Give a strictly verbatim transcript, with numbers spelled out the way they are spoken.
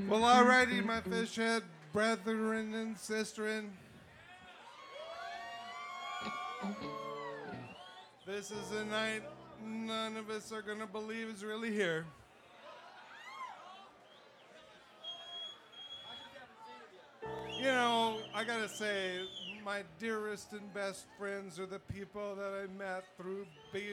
Well, alrighty, my fish head brethren and sisterin. This is a night none of us are gonna believe is really here. You know, I gotta say, my dearest and best friends are the people that I met through being